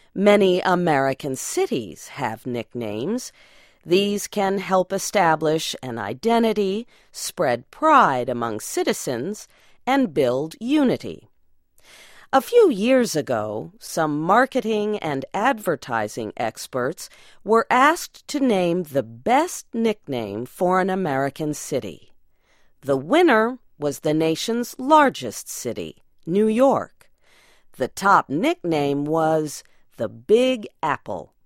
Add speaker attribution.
Speaker 1: Many American cities have nicknames. These can help establish an identity, spread pride among citizens, and build unity. A few years ago, some marketing and advertising experts were asked to name the best nickname for an American city. The winner was the nation's largest city, New York. The top nickname was the Big Apple.